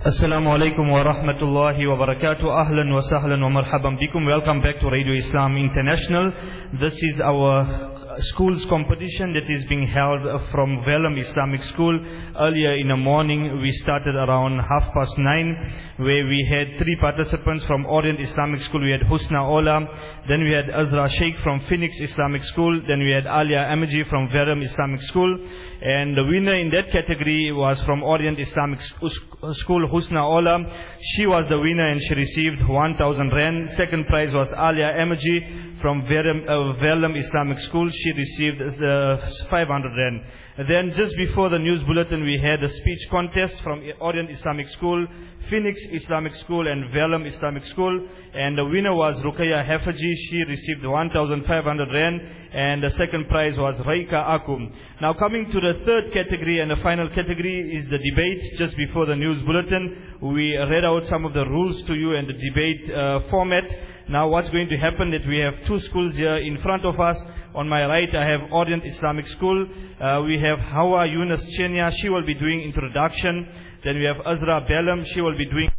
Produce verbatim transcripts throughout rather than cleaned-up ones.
Assalamu alaikum wa rahmatullahi wa barakatuh. Ahlan wa sahlan wa marhaban bikum. Welcome back to Radio Islam International. This is our schools competition that is being held from Velam Islamic School. Earlier in the morning we started around half past nine, where we had three participants from Orient Islamic School. We had Husna Ola, then we had Azra Sheikh from Phoenix Islamic School, then we had Alia Amaji from Velam Islamic School. And the winner in that category was from Orient Islamic School, Husna Ola. She was the winner and she received one thousand rand. Second prize was Alia Amaji from Velam uh, Islamic School. She received uh, five hundred rand. Then just before the news bulletin, we had a speech contest from Orient Islamic School, Phoenix Islamic School and Velam Islamic School. And the winner was Ruqayya Hafaji. She received one thousand five hundred rand. And the second prize was Raika Akum. Now coming to the third category and the final category is the debate. Just before the news bulletin, we read out some of the rules to you and the debate uh, format. Now what's going to happen that we have two schools here in front of us. On my right I have Orient Islamic School. Uh, we have Hawa Yunus Chenya. She will be doing introduction. Then we have Azra Belam. She will be doing.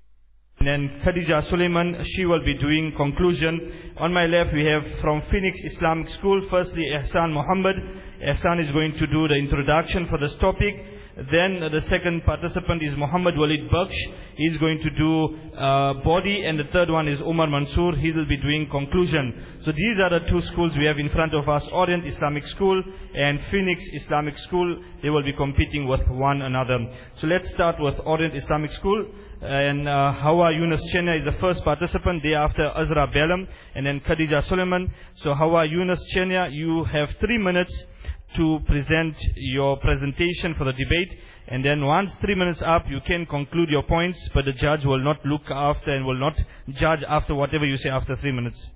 And then Khadija Suleiman, she will be doing conclusion. On my left we have from Phoenix Islamic School, firstly Ihsan Muhammad. Ihsan is going to do the introduction for this topic. Then uh, the second participant is Muhammad Walid Baksh. He's going to do uh, body, and the third one is Umar Mansoor. He will be doing conclusion. So these are the two schools we have in front of us, Orient Islamic School and Phoenix Islamic School. They will be competing with one another. So let's start with Orient Islamic School. And uh, Hawa Yunus Chenya is the first participant. Thereafter Azra Belam and then Khadija Suleiman. So Hawa Yunus Chenya, you have three minutes to present your presentation for the debate, and then once three minutes up you can conclude your points, but the judge will not look after and will not judge after whatever you say after three minutes.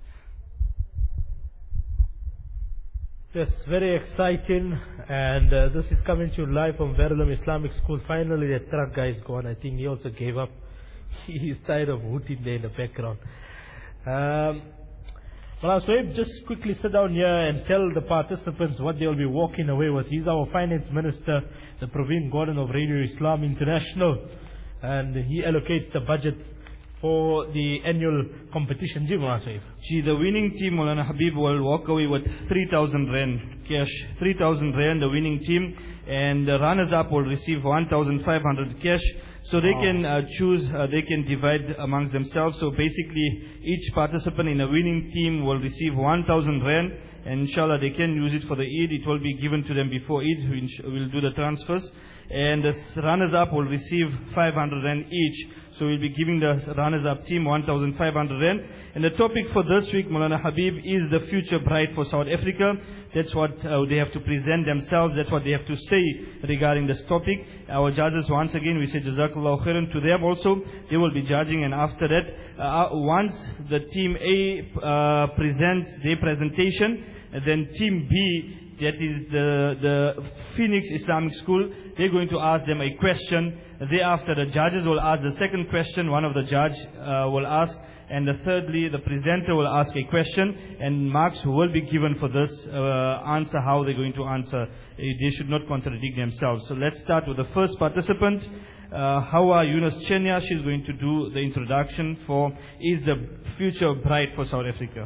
Yes, very exciting, and uh, this is coming to you live from Verulam Islamic School. Finally the truck guy is gone. I think he also gave up. He is tired of hooting there in the background. Um, Well, so just quickly sit down here and tell the participants what they will be walking away with. He's our finance minister, the Praveen Gordon of Radio Islam International, and he allocates the budget for the annual competition. Gee, the winning team, Maulana Habib, will walk away with three thousand rand cash. three thousand rand, the winning team, and the runners-up will receive one thousand five hundred cash. So they wow. can uh, choose, uh, they can divide amongst themselves. So basically, each participant in a winning team will receive one thousand rand. And inshallah, they can use it for the Eid. It will be given to them before Eid. We'll do the transfers. And the runners-up will receive five hundred rand each. So we'll be giving the runners-up team one thousand five hundred rand. And the topic for this week, Maulana Habib, is the future bride for South Africa. That's what uh, they have to present themselves. That's what they have to say regarding this topic. Our judges, once again, we say Jazakallahu khairan to them also. They will be judging, and after that, uh, once the team A uh, presents their presentation, then team B, that is the, the Phoenix Islamic School, they're going to ask them a question. Thereafter, the judges will ask the second question, one of the judge uh, will ask, and the thirdly, the presenter will ask a question, and marks will be given for this uh, answer, how they're going to answer. They should not contradict themselves. So let's start with the first participant, uh, Hawa Yunus Chenya. She's going to do the introduction for Is the Future Bride for South Africa.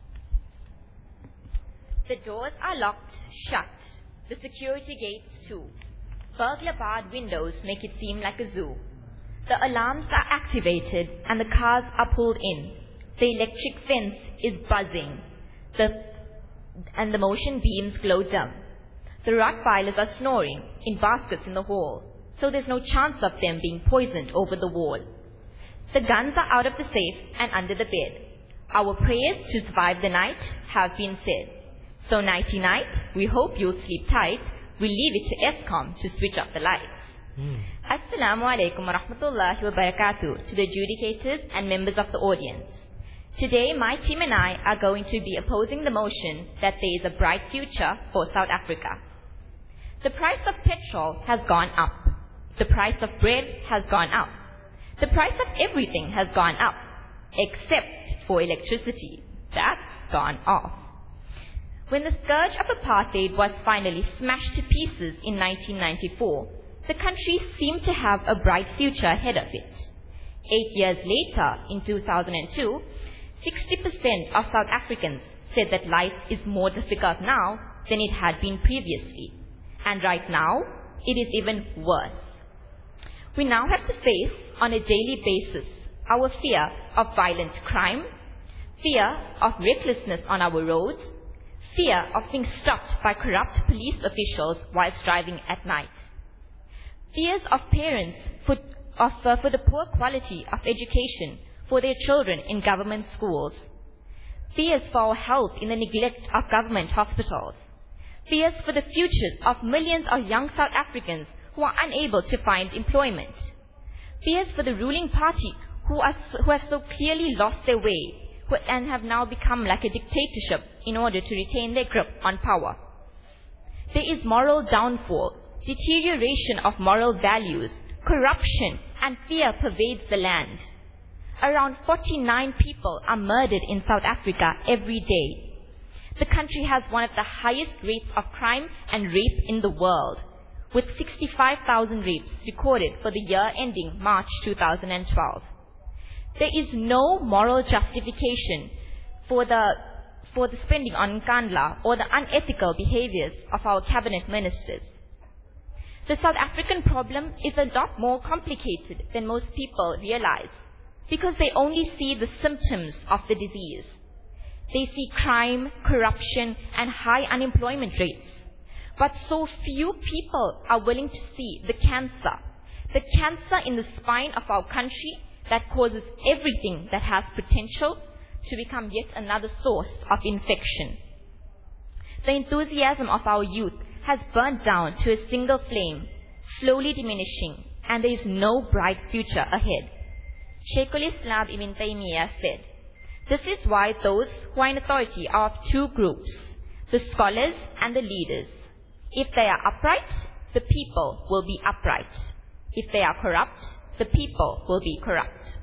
The doors are locked shut, the security gates too. Burglar-barred windows make it seem like a zoo. The alarms are activated and the cars are pulled in. The electric fence is buzzing, the, and the motion beams glow dim. The Rottweilers are snoring in baskets in the hall, so there's no chance of them being poisoned over the wall. The guns are out of the safe and under the bed. Our prayers to survive the night have been said. So nighty-night, we hope you'll sleep tight. We'll leave it to Eskom to switch up the lights. Mm. Assalamu alaikum wa rahmatullahi wa barakatuh to the adjudicators and members of the audience. Today, my team and I are going to be opposing the motion that there is a bright future for South Africa. The price of petrol has gone up. The price of bread has gone up. The price of everything has gone up, except for electricity. That's gone off. When the scourge of apartheid was finally smashed to pieces in nineteen ninety-four, the country seemed to have a bright future ahead of it. Eight years later, in two thousand two, sixty percent of South Africans said that life is more difficult now than it had been previously. And right now, it is even worse. We now have to face, on a daily basis, our fear of violent crime, fear of recklessness on our roads, fear of being stopped by corrupt police officials whilst driving at night, fears of parents for, of, uh, for the poor quality of education for their children in government schools, fears for our health in the neglect of government hospitals, fears for the futures of millions of young South Africans who are unable to find employment, fears for the ruling party who, are, who have so clearly lost their way who, and have now become like a dictatorship in order to retain their grip on power. There is moral downfall, deterioration of moral values, corruption, and fear pervades the land. Around forty-nine people are murdered in South Africa every day. The country has one of the highest rates of crime and rape in the world, with sixty-five thousand rapes recorded for the year ending March two thousand twelve. There is no moral justification for the, for the spending on Nkandla or the unethical behaviors of our cabinet ministers. The South African problem is a lot more complicated than most people realize, because they only see the symptoms of the disease. They see crime, corruption, and high unemployment rates. But so few people are willing to see the cancer, the cancer in the spine of our country that causes everything that has potential to become yet another source of infection. The enthusiasm of our youth has burnt down to a single flame, slowly diminishing, and there is no bright future ahead. Sheikhul Islam Ibn Taymiyyah said, "This is why those who are in authority are of two groups, the scholars and the leaders. If they are upright, the people will be upright. If they are corrupt, the people will be corrupt."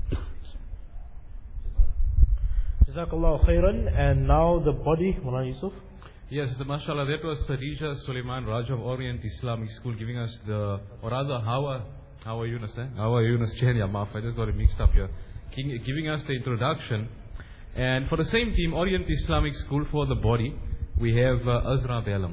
Jazakallah khairan. And now the body, Mullah Yusuf. Yes, the mashallah, that was Khadija Suleiman Raj of Orient Islamic School giving us the, or rather Hawa, Hawa Yunus, eh? Hawa Yunus Chenia Maf, I just got it mixed up here. Giving us the introduction. And for the same team, Orient Islamic School for the body, we have uh, Azra Belam.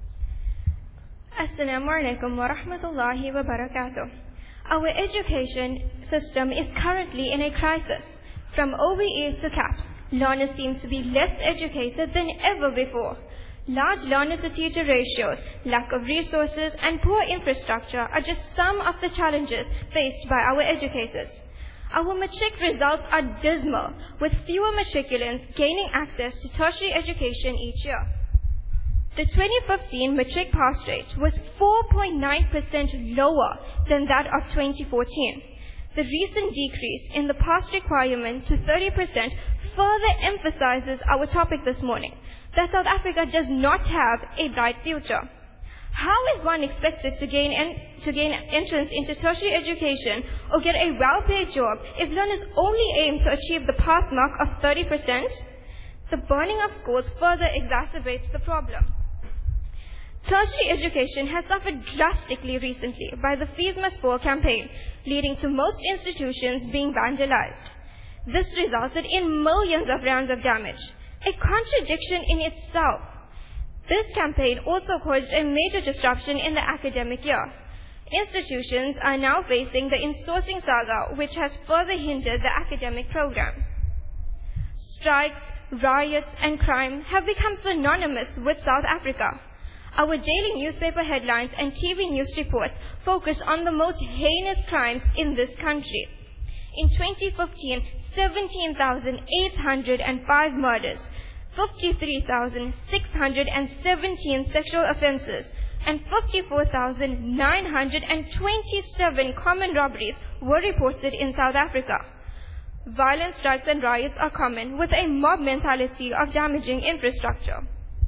Assalamu alaikum wa rahmatullahi wa barakatuh. Our education system is currently in a crisis. From O B Es to CAPS, learners seem to be less educated than ever before. Large learner-to-teacher ratios, lack of resources, and poor infrastructure are just some of the challenges faced by our educators. Our matric results are dismal, with fewer matriculants gaining access to tertiary education each year. The twenty fifteen matric pass rate was four point nine percent lower than that of twenty fourteen. The recent decrease in the pass requirement to thirty percent further emphasizes our topic this morning, that South Africa does not have a bright future. How is one expected to gain, en to gain entrance into tertiary education or get a well-paid job if learners only aim to achieve the pass mark of thirty percent? The burning of schools further exacerbates the problem. Tertiary education has suffered drastically recently by the Fees Must Fall campaign, leading to most institutions being vandalized. This resulted in millions of rands of damage, a contradiction in itself. This campaign also caused a major disruption in the academic year. Institutions are now facing the insourcing saga, which has further hindered the academic programs. Strikes, riots, and crime have become synonymous with South Africa. Our daily newspaper headlines and T V news reports focus on the most heinous crimes in this country. In twenty fifteen, seventeen thousand eight hundred five murders, fifty-three thousand six hundred seventeen sexual offenses, and fifty-four thousand nine hundred twenty-seven common robberies were reported in South Africa. Violent strikes and riots are common, with a mob mentality of damaging infrastructure.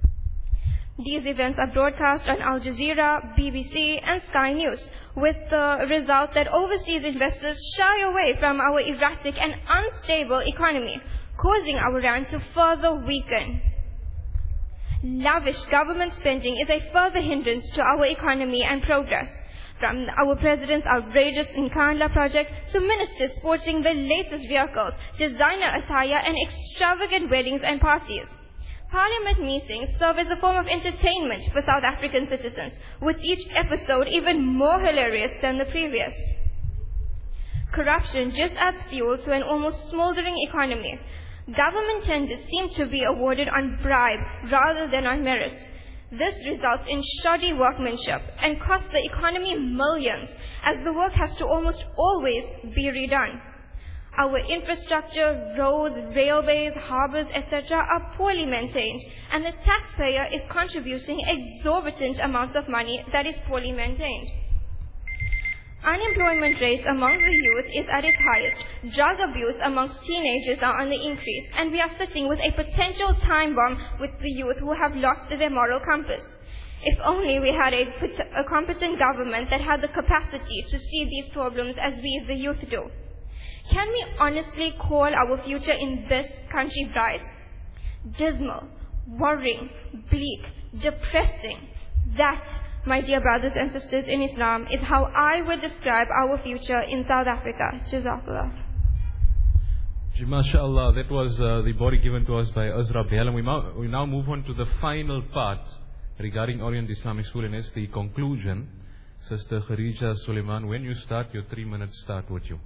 These events are broadcast on Al Jazeera, B B C, and Sky News, with the result that overseas investors shy away from our erratic and unstable economy, causing our rand to further weaken. Lavish government spending is a further hindrance to our economy and progress. From our president's outrageous Nkandla project to ministers sporting the latest vehicles, designer attire and extravagant weddings and parties. Parliament meetings serve as a form of entertainment for South African citizens, with each episode even more hilarious than the previous. Corruption just adds fuel to an almost smoldering economy. Government tenders seem to be awarded on bribe rather than on merit. This results in shoddy workmanship and costs the economy millions, as the work has to almost always be redone. Our infrastructure, roads, railways, harbours, et cetera are poorly maintained, and the taxpayer is contributing exorbitant amounts of money that is poorly maintained. Unemployment rates among the youth is at its highest. Drug abuse amongst teenagers are on the increase, and we are sitting with a potential time bomb with the youth who have lost their moral compass. If only we had a, a competent government that had the capacity to see these problems as we, the youth, do. Can we honestly call our future in this country bright? Dismal, worrying, bleak, depressing. That, my dear brothers and sisters in Islam, is how I would describe our future in South Africa. Jazakallah. MashaAllah, that was uh, the body given to us by Azra Behel. And we, ma- we now move on to the final part regarding Orient Islamic School, and it's the conclusion. Sister Kharija Suleiman, when you start, your three minutes start with you.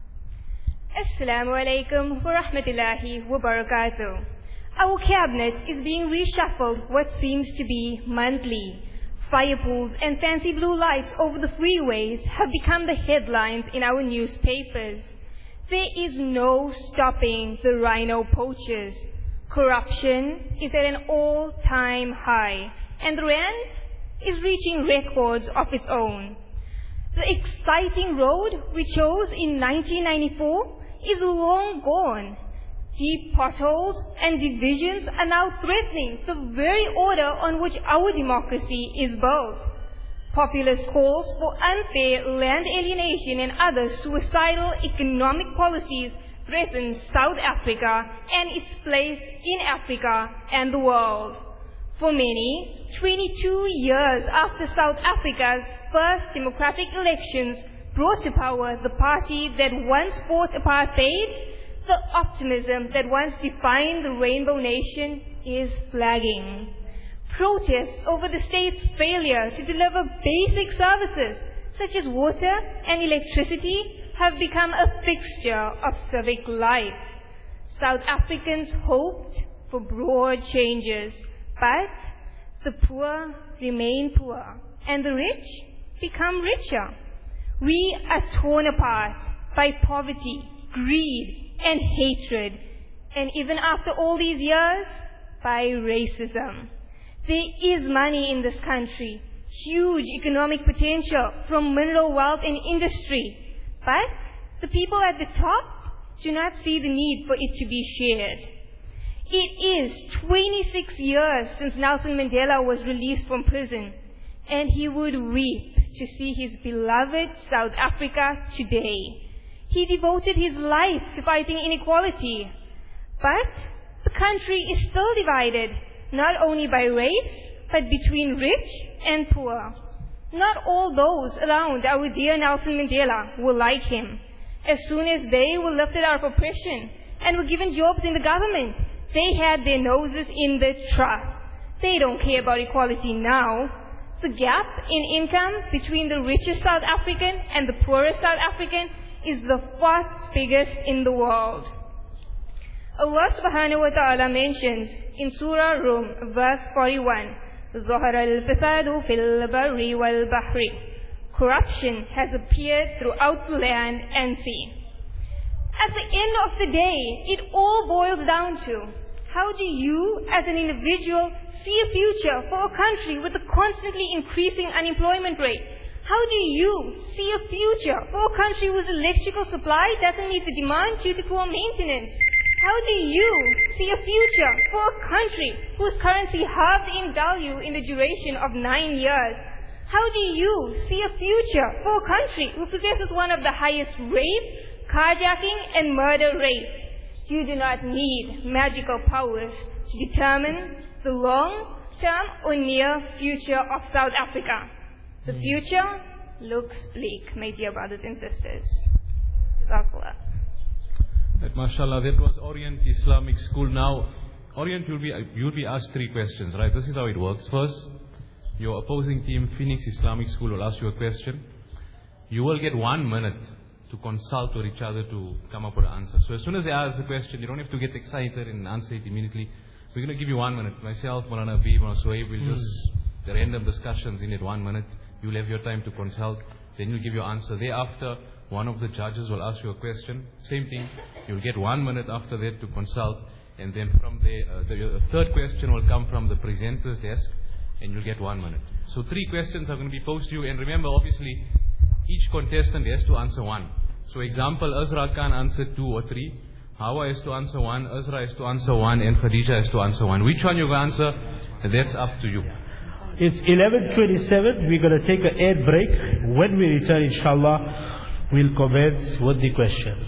Assalamu alaikum wa rahmatullahi wa barakatuh. Our cabinet is being reshuffled what seems to be monthly. Fire pools and fancy blue lights over the freeways have become the headlines in our newspapers. There is no stopping the rhino poachers. Corruption is at an all-time high, and the rand is reaching records of its own. The exciting road we chose in nineteen ninety-four is long gone. Deep potholes and divisions are now threatening the very order on which our democracy is built. Populist calls for unfair land alienation and other suicidal economic policies threaten South Africa and its place in Africa and the world. For many, twenty-two years after South Africa's first democratic elections brought to power the party that once fought apartheid, the optimism that once defined the rainbow nation is flagging. Protests over the state's failure to deliver basic services such as water and electricity have become a fixture of civic life. South Africans hoped for broad changes, but the poor remain poor and the rich become richer. We are torn apart by poverty, greed, and hatred, and even after all these years, by racism. There is money in this country, huge economic potential from mineral wealth and industry, but the people at the top do not see the need for it to be shared. It is twenty-six years since Nelson Mandela was released from prison, and he would weep to see his beloved South Africa today. He devoted his life to fighting inequality. But the country is still divided, not only by race, but between rich and poor. Not all those around our dear Nelson Mandela will like him. As soon as they were lifted out of oppression and were given jobs in the government, they had their noses in the trough. They don't care about equality now. The gap in income between the richest South African and the poorest South African is the fourth biggest in the world. Allah subhanahu wa ta'ala mentions in Surah Rum, verse forty-one, ظَهَرَ الْفَسَادُ فِي الْبَرِّ وَالْبَحْرِ. Corruption has appeared throughout the land and sea. At the end of the day, it all boils down to, how do you, as an individual, see a future for a country with a constantly increasing unemployment rate? How do you see a future for a country whose electrical supply doesn't meet the demand due to poor maintenance? How do you see a future for a country whose currency halved in value in the duration of nine years? How do you see a future for a country who possesses one of the highest rape, carjacking and murder rates? You do not need magical powers to determine the long-term or near future of South Africa. The future looks bleak, my dear brothers and sisters. Jazakallah. That, mashallah, that was Orient Islamic School. Now, Orient, you'll be, you'll be asked three questions, right? This is how it works. First, your opposing team, Phoenix Islamic School, will ask you a question. You will get one minute to consult with each other to come up with an answer. So as soon as they ask the question, you don't have to get excited and answer it immediately. We're going to give you one minute. Myself, Maulana Habib, Maulana Suhaib, we'll mm. just, the random discussions in it, one minute. You'll have your time to consult. Then you'll give your answer. Thereafter, one of the judges will ask you a question. Same thing. You'll get one minute after that to consult. And then from there, uh, the uh, third question will come from the presenter's desk. And you'll get one minute. So three questions are going to be posed to you. And remember, obviously, each contestant has to answer one. So example, Azra Khan answered two or three. Hawa has to answer one. Azra has to answer one. And Khadija has to answer one. Which one you're going to answer, that's up to you. It's eleven twenty-seven. We're going to take an ad break. When we return, inshallah, we'll commence with the questions.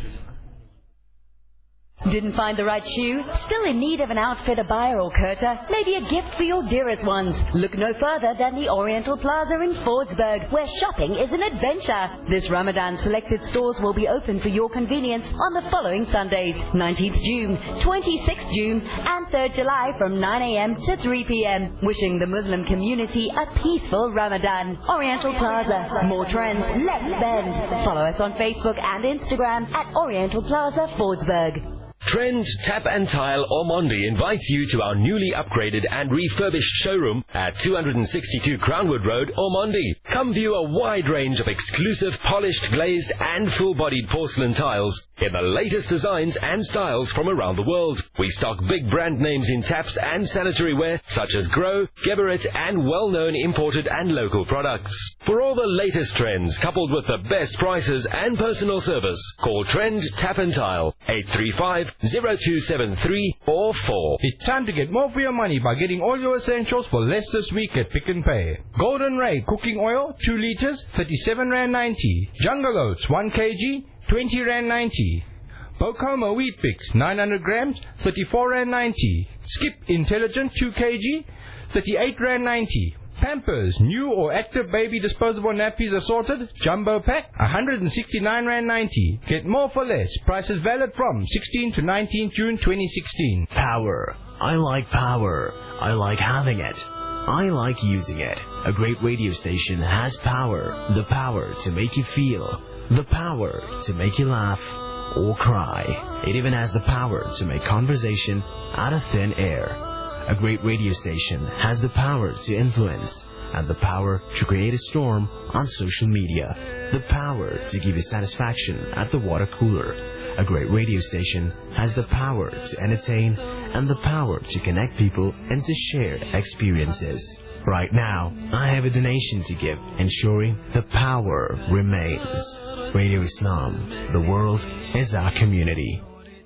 Didn't find the right shoe? Still in need of an outfit, a buyer or Kurta? Maybe a gift for your dearest ones? Look no further than the Oriental Plaza in Fordsburg, where shopping is an adventure. This Ramadan, selected stores will be open for your convenience on the following Sundays, nineteenth June, twenty-sixth June and third July from nine a m to three p m Wishing the Muslim community a peaceful Ramadan. Oriental Plaza. More trends, let's spend. Follow us on Facebook and Instagram at Oriental Plaza Fordsburg. Trend Tap and Tile Ormonde invites you to our newly upgraded and refurbished showroom at two sixty-two Crownwood Road, Ormonde. Come view a wide range of exclusive polished, glazed and full-bodied porcelain tiles in the latest designs and styles from around the world. We stock big brand names in taps and sanitary ware such as Grow, Geberit and well-known imported and local products. For all the latest trends coupled with the best prices and personal service, call Trend Tap and Tile eight three five, zero two seven three or four. It's time to get more for your money by getting all your essentials for less this week at Pick n Pay. Golden Ray cooking oil, two liters, thirty-seven rand ninety. Jungle Oats, one kilogram, twenty rand ninety. Bocoma Wheat Pix, nine hundred grams, thirty-four rand ninety. Skip Intelligent, two kilograms, thirty-eight rand ninety. Pampers, new or active baby disposable nappies assorted, jumbo pack, one hundred sixty-nine rand ninety. Get more for less. Prices valid from sixteenth to nineteenth June twenty sixteen. Power. I like power. I like having it. I like using it. A great radio station has power. The power to make you feel. The power to make you laugh or cry. It even has the power to make conversation out of thin air. A great radio station has the power to influence and the power to create a storm on social media. The power to give you satisfaction at the water cooler. A great radio station has the power to entertain and the power to connect people into shared experiences. Right now, I have a donation to give, ensuring the power remains. Radio Islam, the world is our community.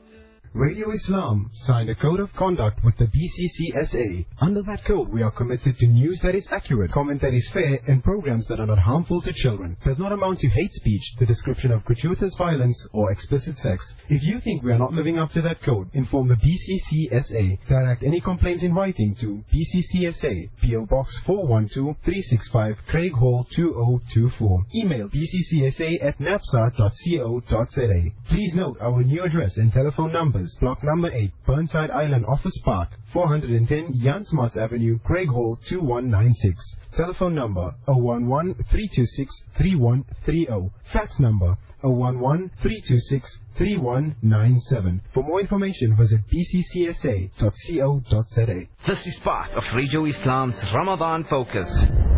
Radio Islam signed a code of conduct with the B C C S A. Under that code, we are committed to news that is accurate, comment that is fair, and programs that are not harmful to children. Does not amount to hate speech, the description of gratuitous violence, or explicit sex. If you think we are not living up to that code, inform the B C C S A. Direct any complaints in writing to B C C S A, P O Box four one two, three six five, Craig Hall two oh two four. Email b c c s a at napsa dot co dot z a. Please note our new address and telephone numbers. Block number eight, Burnside Island Office Park, four hundred ten Jan Smuts Avenue, Craig Hall two one nine six. Telephone number zero one one, three two six, three one three zero. Fax number zero one one, three two six, three one nine seven. For more information, visit b c c s a dot co dot z a. This is part of Radio Islam's Ramadan Focus.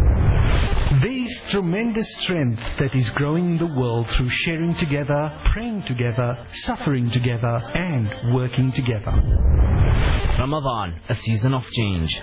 There is tremendous strength that is growing in the world through sharing together, praying together, suffering together, and working together. Ramadan, a season of change.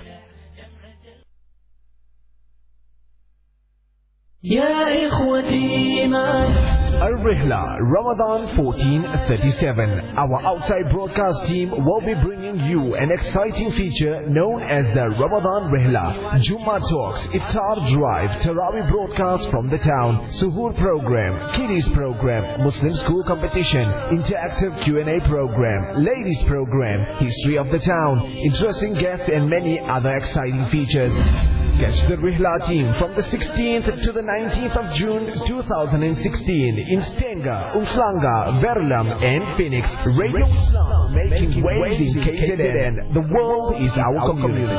يا إخوتي إيمان Al-Rihla Ramadan fourteen thirty-seven. Our outside broadcast team will be bringing you an exciting feature known as the Ramadan Rihla. Jummah Talks, Iftar Drive, Tarawih broadcast from the town, Suhoor program, Kiddies program, Muslim school competition, interactive Q and A program, ladies program, history of the town, interesting guests and many other exciting features. Catch the Rihla team from the sixteenth to the nineteenth of June two thousand sixteen in Stenga, Umhlanga, Verulam and Phoenix. Radio Islam making waves in K Z N. The world is our community.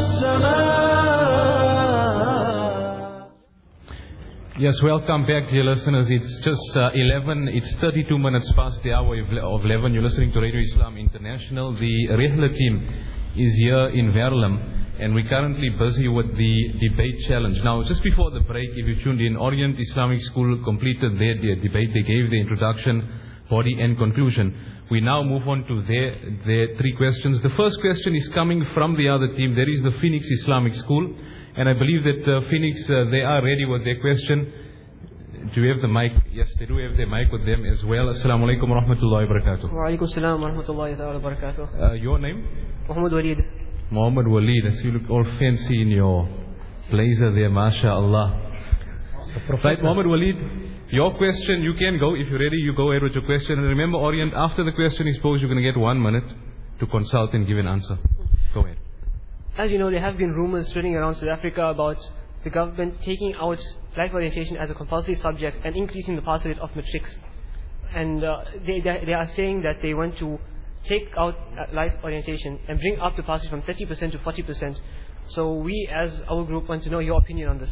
Yes, welcome back, dear listeners. It's just uh, eleven, it's thirty-two minutes past the hour of eleven. You're listening to Radio Islam International. The Rihla team is here in Verulam, and we're currently busy with the debate challenge. Now, just before the break, if you tuned in, Orient Islamic School completed their, their debate. They gave the introduction, body and conclusion. We now move on to their, their three questions. The first question is coming from the other team. There is the Phoenix Islamic School. And I believe that uh, Phoenix, uh, they are ready with their question. Do you have the mic? Yes, they do have their mic with them as well. Assalamu alaikum wa rahmatullahi wa barakatuh. Wa alaikum salam wa rahmatullahi wa barakatuh. Uh, your name? Muhammad Walid. Muhammad Walid. I see you look all fancy in your blazer there, mashallah. Right, Muhammad Walid, your question, you can go. If you're ready, you go ahead with your question. And remember, Orient, after the question is posed, you're going to get one minute to consult and give an answer. Go ahead. As you know, there have been rumors spreading around South Africa about the government taking out life orientation as a compulsory subject and increasing the pass rate of matrics. And uh, they, they, they are saying that they want to take out uh, life orientation and bring up the pass rate from thirty percent to forty percent. So we as our group want to know your opinion on this.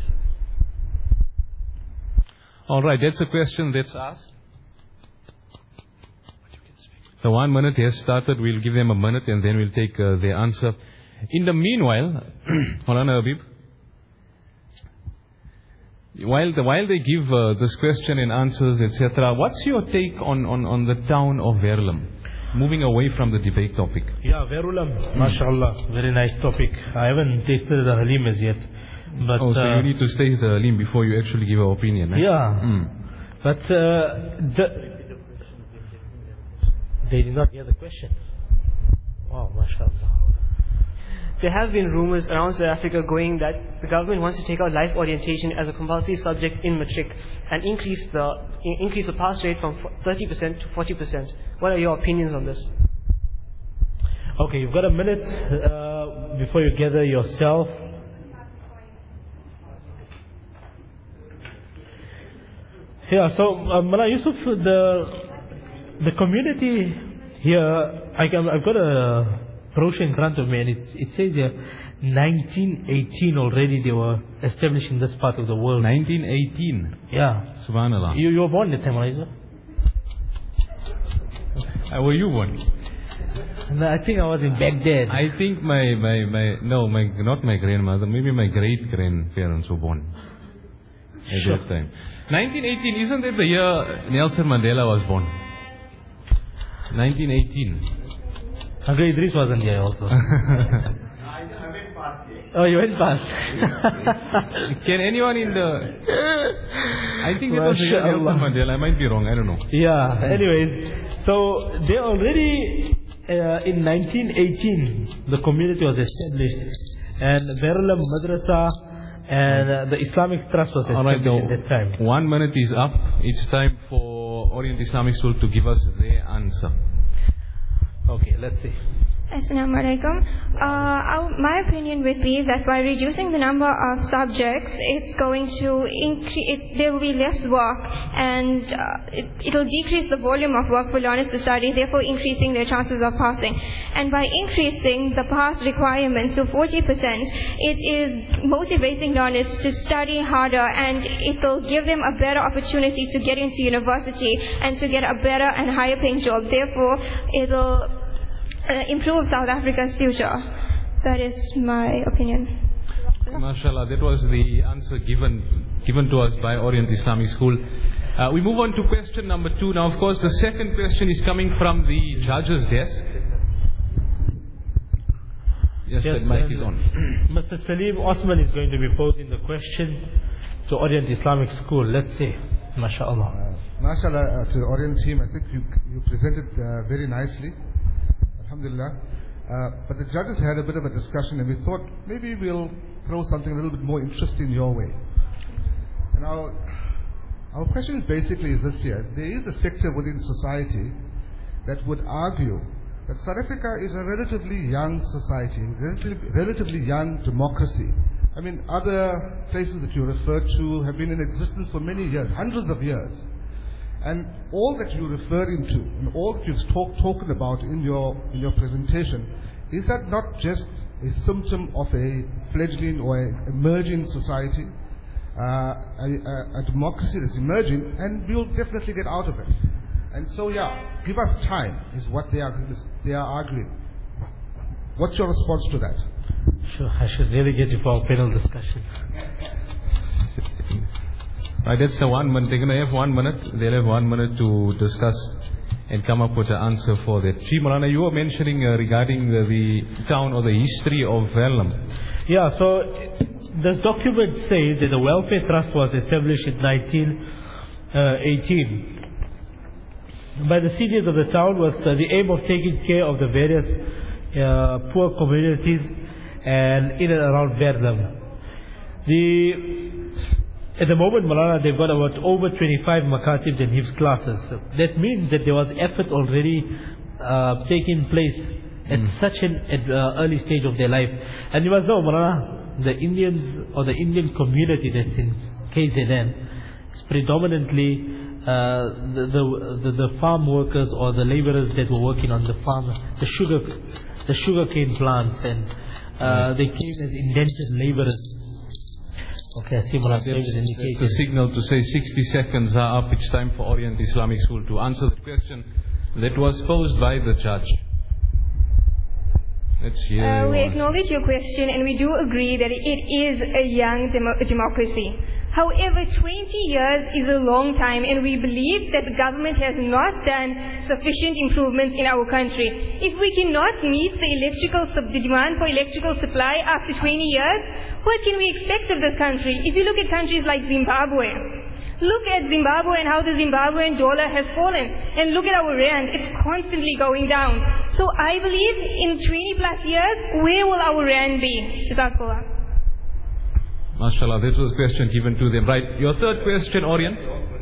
Alright, that's a question that's asked. The one minute has started. We'll give them a minute and then we'll take uh, their answer. In the meanwhile, Maulana Habib, while, the, while they give uh, this question and answers, et cetera, what's your take on, on, on the town of Verulam? Moving away from the debate topic. Yeah, Verulam, mashallah, very nice topic. I haven't tasted the halim as yet. But, oh, so uh, you need to taste the halim before you actually give your opinion. Eh? Yeah. Mm. But uh, the, they did not hear the question. Wow, mashallah. There have been rumors around South Africa going that the government wants to take out life orientation as a compulsory subject in matric and increase the increase the pass rate from thirty percent to forty percent. What are your opinions on this? Okay, you've got a minute uh, before you gather yourself. Yeah, so uh, Mullah Yusuf, the the community here, I can, I've got a brochure in front of me, and it, it says here nineteen eighteen already they were established in this part of the world. nineteen eighteen? Yeah. Subhanallah. You, you were born that time, right? Uh, were you born? No, I think I was in Baghdad. I think my, my, my no, my not my grandmother, maybe my great-grandparents were born at sure. that time. nineteen eighteen, isn't that the year Nelson Mandela was born? nineteen eighteen. Uncle Idris wasn't there also. Oh, you went past. Can anyone in the... I think it was Nelson Mandela. I might be wrong. I don't know. Yeah. Anyways, so they already uh, in nineteen eighteen the community was established, and Verulam Madrasa and uh, the Islamic Trust was established right, at that time. One minute is up. It's time for Orient Islamic School to give us their answer. Okay, let's see. Assalamu alaikum. Uh, our, my opinion would be that by reducing the number of subjects, it's going to increase, it, there will be less work, and uh, it, it'll decrease the volume of work for learners to study, therefore increasing their chances of passing. And by increasing the pass requirement to forty percent, it is motivating learners to study harder, and it will give them a better opportunity to get into university and to get a better and higher paying job. Therefore, it'll Uh, improve South Africa's future. That is my opinion. MashaAllah, that was the answer given given to us by Orient Islamic School. Uh, we move on to question number two. Now, of course, the second question is coming from the judge's desk. Yes, yes that mic is on. Mister Salim Osman is going to be posing the question to Orient Islamic School. Let's see. MashaAllah. Uh, MashaAllah, uh, to the Orient team, I think you, you presented uh, very nicely. Alhamdulillah. Uh, but the judges had a bit of a discussion, and we thought maybe we'll throw something a little bit more interesting your way. And our, our question is basically is this here. There is a sector within society that would argue that South Africa is a relatively young society, relatively, relatively young democracy. I mean, other places that you referred to have been in existence for many years, hundreds of years. And all that you're referring to, and all that you've talk, talked about in your, in your presentation, is that not just a symptom of a fledgling or an emerging society, uh, a, a, a democracy that's emerging, and we'll definitely get out of it. And so, yeah, give us time, is what they are, they are arguing. What's your response to that? Sure, I should really get you for our panel discussion. Right, that's the one minute. They're going to have one minute. They'll have one minute to discuss and come up with an answer for that. Chief Malana, you were mentioning uh, regarding the, the town or the history of Verulam. Yeah, so this document says that the Welfare Trust was established in nineteen eighteen by the seniors of the town with uh, the aim of taking care of the various uh, poor communities and in and around Verulam. The At the moment, Malana, they've got about over twenty-five makatibs and hifz classes. So that means that there was effort already uh, taking place at mm. such an at, uh, early stage of their life. And you must know, Malana, the Indians or the Indian community that's in K Z N is predominantly uh, the, the, the the farm workers or the laborers that were working on the farm, the sugar, the sugarcane plants, and uh, they came as indentured laborers. Okay, I see Mullah, it's a signal to say sixty seconds are up. It's time for Orient Islamic School to answer the question that was posed by the judge. Let's hear. Uh, we acknowledge your question, and we do agree that it is a young demo democracy. However, twenty years is a long time, and we believe that the government has not done sufficient improvements in our country. If we cannot meet the electrical the demand for electrical supply after twenty years, what can we expect of this country? If you look at countries like Zimbabwe, look at Zimbabwe and how the Zimbabwean dollar has fallen, and look at our rand, it's constantly going down. So I believe in twenty plus years, where will our rand be? Jazakallah. MashaAllah, this was a question given to them. Right, your third question, Orient.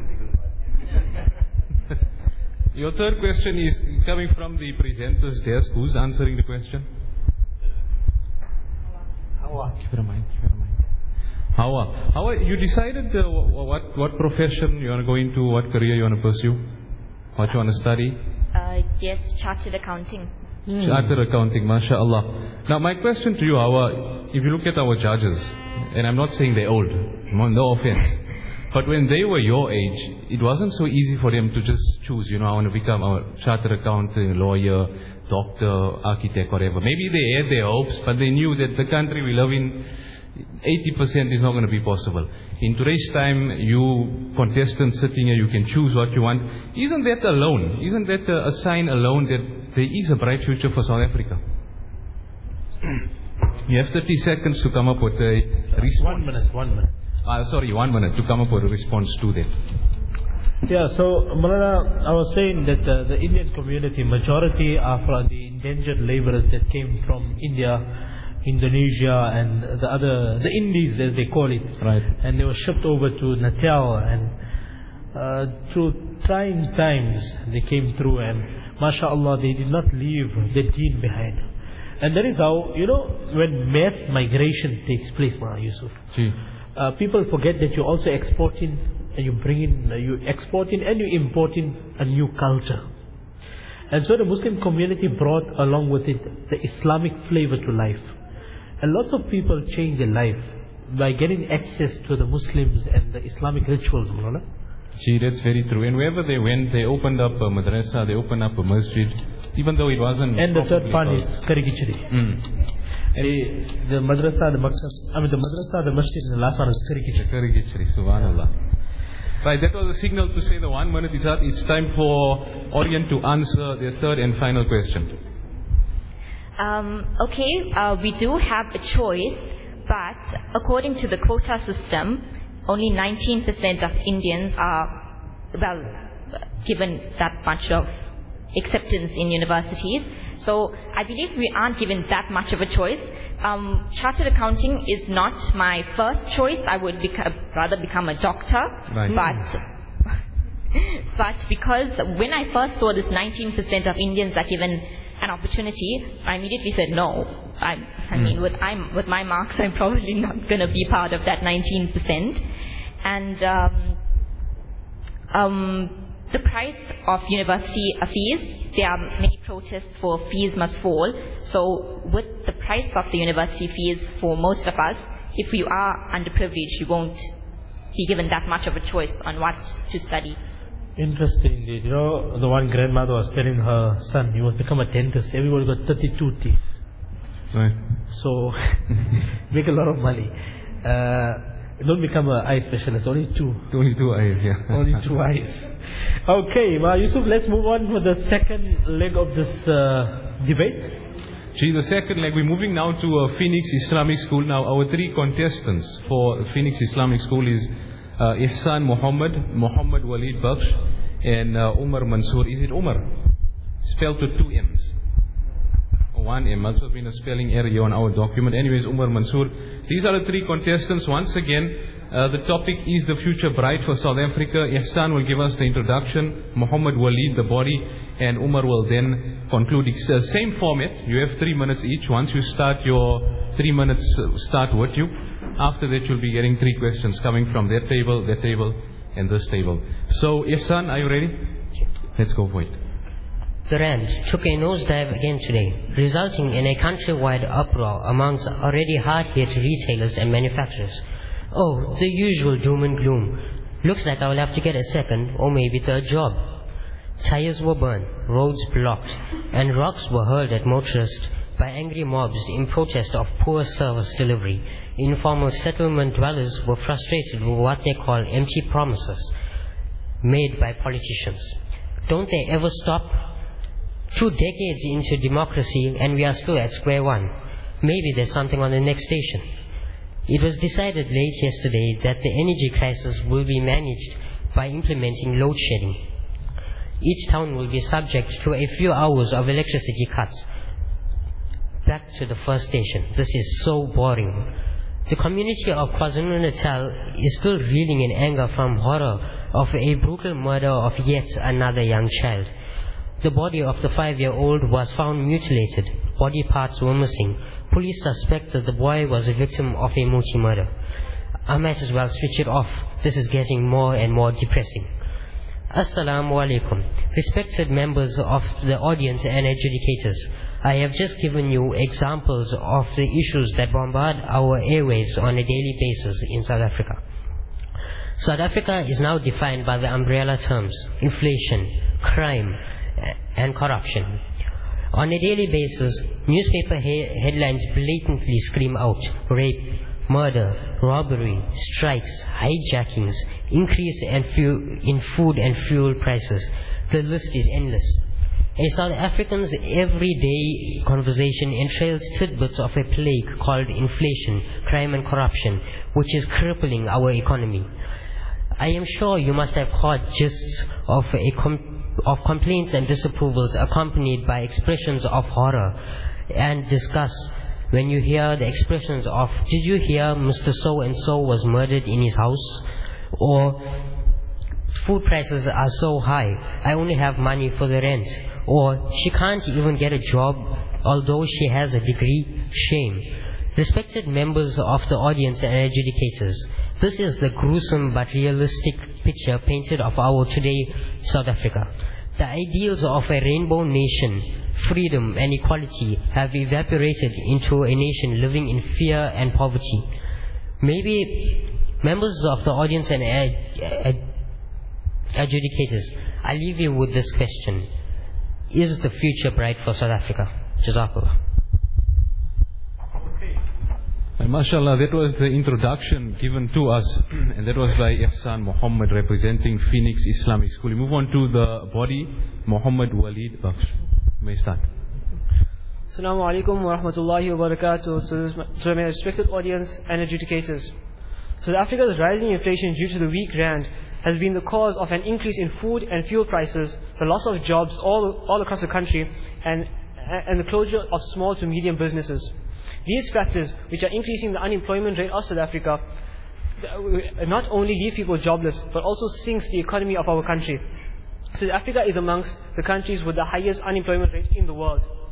Your third question is coming from the presenter's desk. Who's answering the question? Hawa. Keep it in mind, keep it in mind. Hawa. Hawa, you decided uh, what, what profession you want to go into, what career you want to pursue, what you want to study? Uh, yes, chartered accounting. Hmm. Chartered accounting, MashaAllah. Now, my question to you, Hawa, if you look at our judges, and I'm not saying they're old, no offense, but when they were your age, it wasn't so easy for them to just choose, you know, I want to become a chartered accountant, lawyer, doctor, architect, whatever. Maybe they had their hopes, but they knew that the country we live in, eighty percent is not going to be possible. In today's time, you contestants sitting here, you can choose what you want. Isn't that alone? Isn't that a sign alone that there is a bright future for South Africa? You have thirty seconds to come up with a response. One minute, one minute. Uh, sorry, one minute to come up with a response to that. Yeah, so Malana, I was saying that uh, the Indian community, majority are from the indentured laborers that came from India, Indonesia, and the other, the Indies as they call it. Right. And they were shipped over to Natal, and uh, through trying times they came through, and MashaAllah, they did not leave the deen behind. And that is how, you know, when mass migration takes place, Mara Yusuf, uh, people forget that you're also exporting, and you bring in, uh, you exporting and you importing a new culture. And so the Muslim community brought along with it the Islamic flavor to life. And lots of people change their life by getting access to the Muslims and the Islamic rituals, Mulana. Gee, that's very true. And wherever they went, they opened up a madrasa, they opened up a masjid, even though it wasn't. And the third one is Karikichari. Mm. The, the madrasa, the maktab, I mean the madrasa, the masjid, and the last one is Karikichari. Karikichari, subhanallah. Right, that was a signal to say the one minute is up. It's time for Orient to answer their third and final question. Um, okay, uh, we do have a choice, but according to the quota system, only nineteen percent of Indians are, well, given that much of acceptance in universities. So I believe we aren't given that much of a choice. Um, chartered accounting is not my first choice. I would beca- rather become a doctor. Right. But but because when I first saw this nineteen percent of Indians are given an opportunity, I immediately said no. I, I mean, with, I'm, with my marks, I'm probably not going to be part of that nineteen percent. And um, um, the price of university fees, there are many protests for fees must fall. So with the price of the university fees for most of us, if you are underprivileged, you won't be given that much of a choice on what to study. Interesting indeed. You know, the one grandmother was telling her son, he must become a dentist. Everybody got thirty-two teeth. Right. So, make a lot of money. Uh, don't become an eye specialist, only two. Only two eyes, yeah. Only two eyes. Okay, well, Yusuf, let's move on for the second leg of this uh, debate. Gee, the second leg, we're moving now to uh, Phoenix Islamic School. Now, our three contestants for Phoenix Islamic School is uh, Ihsan Muhammad, Muhammad Walid Baksh, and uh, Umar Mansoor. Is it Umar? Spelled with two M's. One M. Must have been a spelling error here on our document. Anyways, Umar Mansoor. These are the three contestants. Once again, uh, the topic is the future bride for South Africa. Ihsan will give us the introduction, Muhammad Walid the body, and Umar will then conclude. It's the same format. You have three minutes each. Once you start, your three minutes uh, start with you. After that, you'll be getting three questions coming from that table, that table, and this table. So, Ihsan, are you ready? Let's go for it. The rand took a nosedive again today, resulting in a countrywide uproar amongst already hard-hit retailers and manufacturers. Oh, the usual doom and gloom. Looks like I will have to get a second or maybe third job. Tires were burned, roads blocked, and rocks were hurled at motorists by angry mobs in protest of poor service delivery. Informal settlement dwellers were frustrated with what they call empty promises made by politicians. Don't they ever stop? Two decades into democracy and we are still at square one. Maybe there's something on the next station. It was decided late yesterday that the energy crisis will be managed by implementing load shedding. Each town will be subject to a few hours of electricity cuts. Back to the first station. This is so boring. The community of KwaZulu-Natal is still reeling in anger from horror of a brutal murder of yet another young child. The body of the five-year-old was found mutilated. Body parts were missing. Police suspect that the boy was a victim of a multi-murder. I might as well switch it off. This is getting more and more depressing. Assalamu alaikum. Respected members of the audience and adjudicators, I have just given you examples of the issues that bombard our airwaves on a daily basis in South Africa. South Africa is now defined by the umbrella terms inflation, crime, and corruption. On a daily basis, newspaper he- headlines blatantly scream out rape, murder, robbery, strikes, hijackings, increase in, fu- in food and fuel prices. The list is endless. A South African's everyday conversation entrails tidbits of a plague called inflation, crime and corruption, which is crippling our economy. I am sure you must have heard gists of a com- of complaints and disapprovals accompanied by expressions of horror and disgust when you hear the expressions of, did you hear Mister So-and-so was murdered in his house? Or, food prices are so high, I only have money for the rent. Or, she can't even get a job although she has a degree. Shame. Respected members of the audience and adjudicators, this is the gruesome but realistic picture painted of our today South Africa. The ideals of a rainbow nation, freedom and equality have evaporated into a nation living in fear and poverty. Maybe members of the audience and ad- ad- adjudicators, I leave you with this question. Is the future bright for South Africa? Jazakallah. And mashallah, that was the introduction given to us, and that was by Ihsan Muhammad representing Phoenix Islamic School. We move on to the body, Muhammad Walid Baksh. You may start. Assalamu alaikum wa rahmatullahi wa barakatuh to, to my respected audience and adjudicators. South Africa's rising inflation due to the weak rand has been the cause of an increase in food and fuel prices, the loss of jobs all, all across the country, and, and the closure of small to medium businesses. These factors, which are increasing the unemployment rate of South Africa, not only leave people jobless, but also sinks the economy of our country. South Africa is amongst the countries with the highest unemployment rate in the world.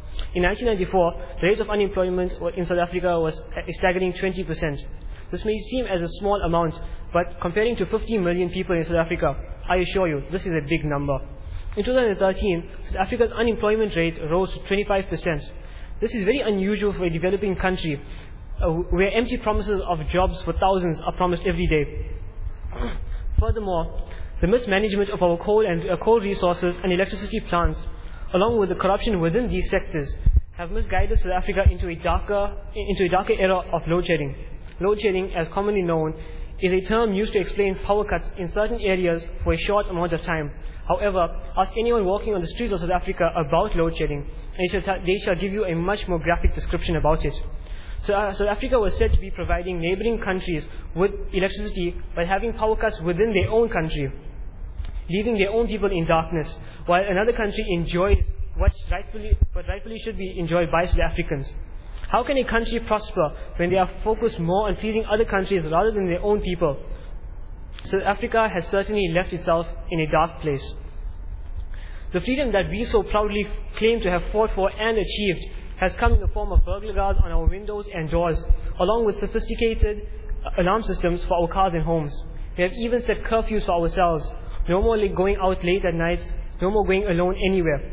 In nineteen ninety-four, the rate of unemployment in South Africa was a staggering twenty percent. This may seem as a small amount, but comparing to fifty million people in South Africa, I assure you, this is a big number. In two thousand thirteen, South Africa's unemployment rate rose to twenty-five percent. This is very unusual for a developing country, uh, where empty promises of jobs for thousands are promised every day. Furthermore, the mismanagement of our coal and uh, coal resources and electricity plants, along with the corruption within these sectors, have misguided South Africa into a darker, into a darker era of load shedding. Load shedding, as commonly known, is a term used to explain power cuts in certain areas for a short amount of time. However, ask anyone walking on the streets of South Africa about load shedding, and they shall, they shall give you a much more graphic description about it. So, uh, South Africa was said to be providing neighboring countries with electricity by having power cuts within their own country, leaving their own people in darkness, while another country enjoys what rightfully, what rightfully should be enjoyed by South Africans. How can a country prosper when they are focused more on pleasing other countries rather than their own people? South Africa has certainly left itself in a dark place. The freedom that we so proudly claim to have fought for and achieved has come in the form of burglar guards on our windows and doors, along with sophisticated alarm systems for our cars and homes. We have even set curfews for ourselves. No more going out late at nights, no more going alone anywhere.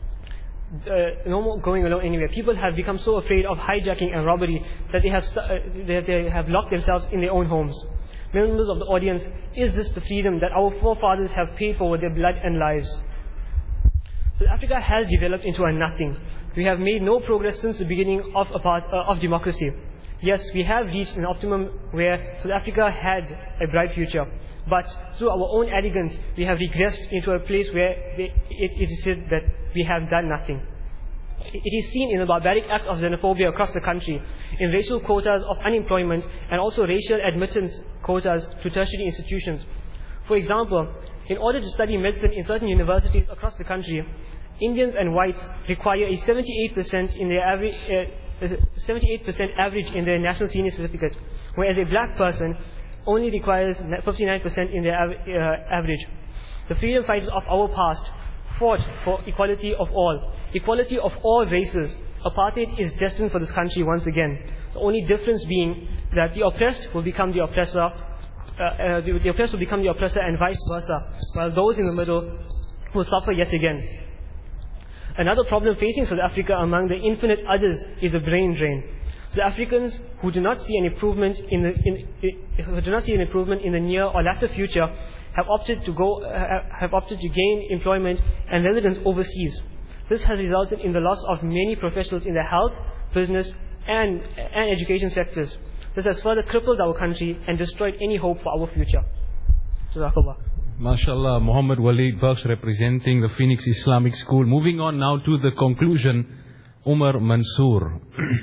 Uh, no more going alone anywhere. People have become so afraid of hijacking and robbery that they have st- uh, that they have locked themselves in their own homes. Members of the audience, is this the freedom that our forefathers have paid for with their blood and lives? South Africa has developed into a nothing. We have made no progress since the beginning of, apart, uh, of democracy. Yes, we have reached an optimum where South Africa had a bright future. But through our own arrogance, we have regressed into a place where they, it, it is said that we have done nothing. It is seen in the barbaric acts of xenophobia across the country, in racial quotas of unemployment, and also racial admittance quotas to tertiary institutions. For example, in order to study medicine in certain universities across the country, Indians and whites require a seventy-eight percent in their average, uh, seventy-eight percent average in their national senior certificate, whereas a black person only requires fifty-nine percent in their av- uh, average. The freedom fighters of our past fought for equality of all, equality of all races. Apartheid is destined for this country once again. The only difference being that the oppressed will become the oppressor, uh, uh, the, the oppressed will become the oppressor and vice versa, while those in the middle will suffer yet again. Another problem facing South Africa among the infinite others is a brain drain. South Africans who do not see an improvement in the in, in, who do not see an improvement in the near or latter future have opted to go uh, have opted to gain employment and residence overseas. This has resulted in the loss of many professionals in the health, business, and and education sectors. This has further crippled our country and destroyed any hope for our future. Jazakallah. MashaAllah, Muhammad Waleed Bucks representing the Phoenix Islamic School. Moving on now to the conclusion, Umar Mansoor.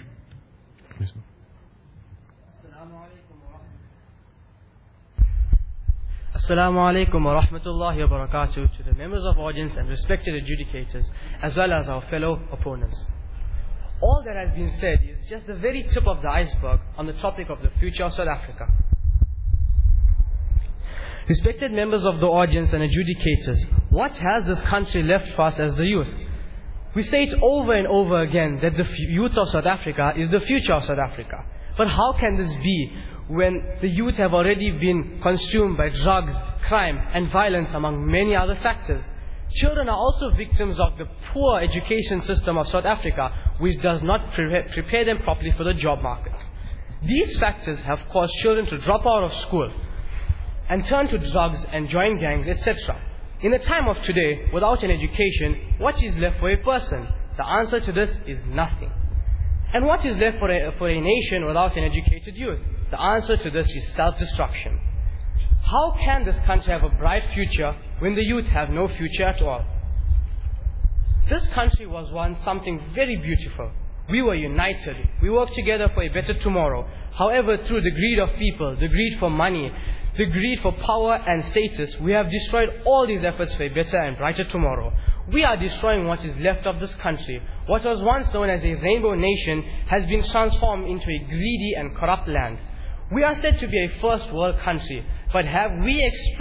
Assalamu alaikum wa rahmatullahi wa barakatuh to the members of audience and respected adjudicators, as well as our fellow opponents. All that has been said is just the very tip of the iceberg on the topic of the future of South Africa. Respected members of the audience and adjudicators, what has this country left for us as the youth? We say it over and over again that the youth of South Africa is the future of South Africa. But how can this be when the youth have already been consumed by drugs, crime and violence among many other factors? Children are also victims of the poor education system of South Africa, which does not pre- prepare them properly for the job market. These factors have caused children to drop out of school and turn to drugs and join gangs, et cetera. In the time of today, without an education, what is left for a person? The answer to this is nothing. And what is left for a, for a nation without an educated youth? The answer to this is self-destruction. How can this country have a bright future when the youth have no future at all? This country was once something very beautiful. We were united. We worked together for a better tomorrow. However, through the greed of people, the greed for money, the greed for power and status, we have destroyed all these efforts for a better and brighter tomorrow. We are destroying what is left of this country. What was once known as a rainbow nation has been transformed into a greedy and corrupt land. We are said to be a first world country, but have we expressed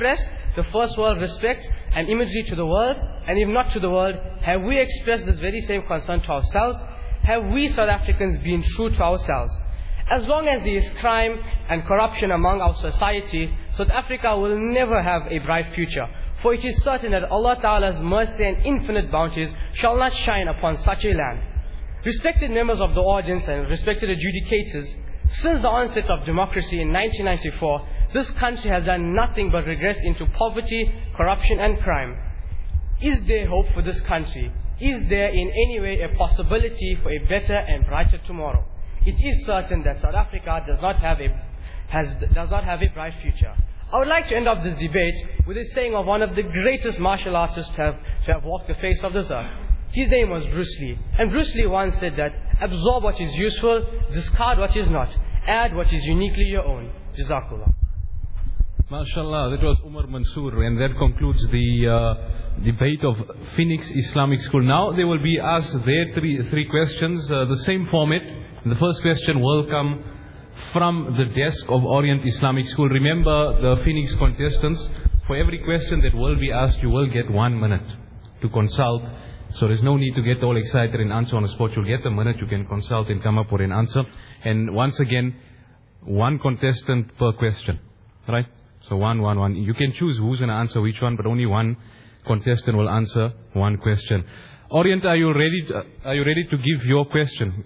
the first world respect and imagery to the world? And if not to the world, have we expressed this very same concern to ourselves? Have we South Africans been true to ourselves? As long as there is crime and corruption among our society, South Africa will never have a bright future. For it is certain that Allah Ta'ala's mercy and infinite bounties shall not shine upon such a land. Respected members of the audience and respected adjudicators, since the onset of democracy in nineteen ninety-four, this country has done nothing but regress into poverty, corruption and crime. Is there hope for this country? Is there in any way a possibility for a better and brighter tomorrow? It is certain that South Africa does not have a, has, does not have a bright future. I would like to end up this debate with a saying of one of the greatest martial artists to have, to have walked the face of this earth. His name was Bruce Lee. And Bruce Lee once said that, absorb what is useful, discard what is not, add what is uniquely your own. Jazakallah. MashaAllah, that was Umar Mansoor, and that concludes the uh, debate of Phoenix Islamic School. Now they will be asked their three, three questions, uh, the same format. The first question will come from the desk of Orient Islamic School. Remember, the Phoenix contestants, for every question that will be asked, you will get one minute to consult. So there's no need to get all excited and answer on the spot. You'll get a minute, you can consult and come up with an answer. And once again, one contestant per question. Right? So one, one, one. You can choose who's going to answer which one, but only one contestant will answer one question. Orient, are you ready to, are you ready to give your question?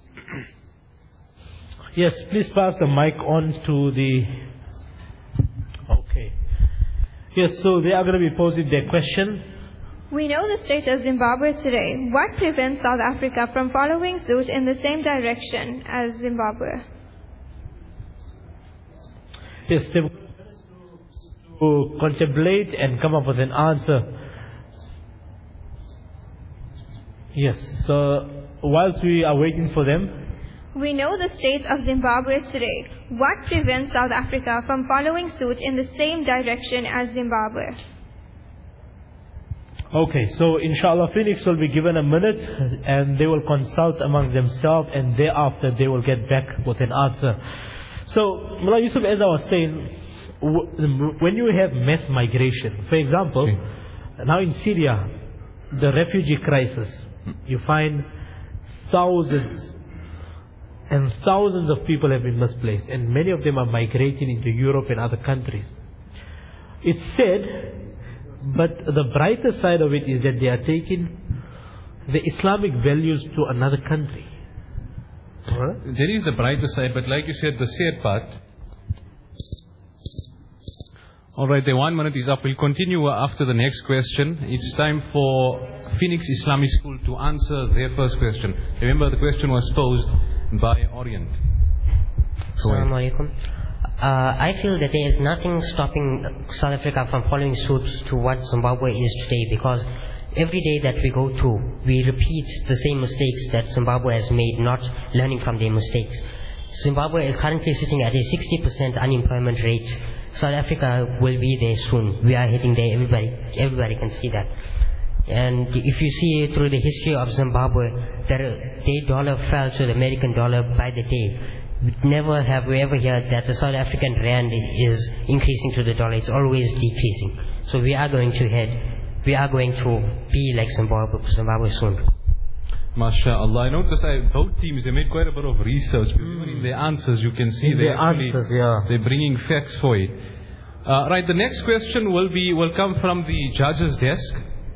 Yes, please pass the mic on to the... Okay. Yes, so they are going to be posing their question. We know the state of Zimbabwe today. What prevents South Africa from following suit in the same direction as Zimbabwe? Yes, they will to contemplate and come up with an answer. Yes, so whilst we are waiting for them, we know the state of Zimbabwe today. What prevents South Africa from following suit in the same direction as Zimbabwe? Okay, so inshallah Phoenix will be given a minute and they will consult among themselves, and thereafter they will get back with an answer. So, Mullah Yusuf, as I was saying, when you have mass migration, for example, okay. now in Syria, the refugee crisis, you find thousands and thousands of people have been misplaced, and many of them are migrating into Europe and other countries. It's sad, but the brighter side of it is that they are taking the Islamic values to another country. Right? There is the brighter side, but like you said, the sad part. Alright, the one minute is up. We'll continue after the next question. It's time for Phoenix Islamic School to answer their first question. Remember, the question was posed by Orient. Assalamu alaikum. Uh, I feel that there is nothing stopping South Africa from following suit to what Zimbabwe is today, because every day that we go to, we repeat the same mistakes that Zimbabwe has made, not learning from their mistakes. Zimbabwe is currently sitting at a sixty percent unemployment rate. South Africa will be there soon. We are heading there. Everybody, everybody can see that. And if you see through the history of Zimbabwe, their, their dollar fell to the American dollar by the day. Never have we ever heard that the South African rand is increasing to the dollar. It's always decreasing. So we are going to head, we are going to be like Zimbabwe, Zimbabwe soon. MashaAllah. I noticed I, both teams, they made quite a bit of research. Mm. Even in their answers, you can see their answers, yeah. They're bringing facts for it. Uh, right, the next question will be will come from the judge's desk.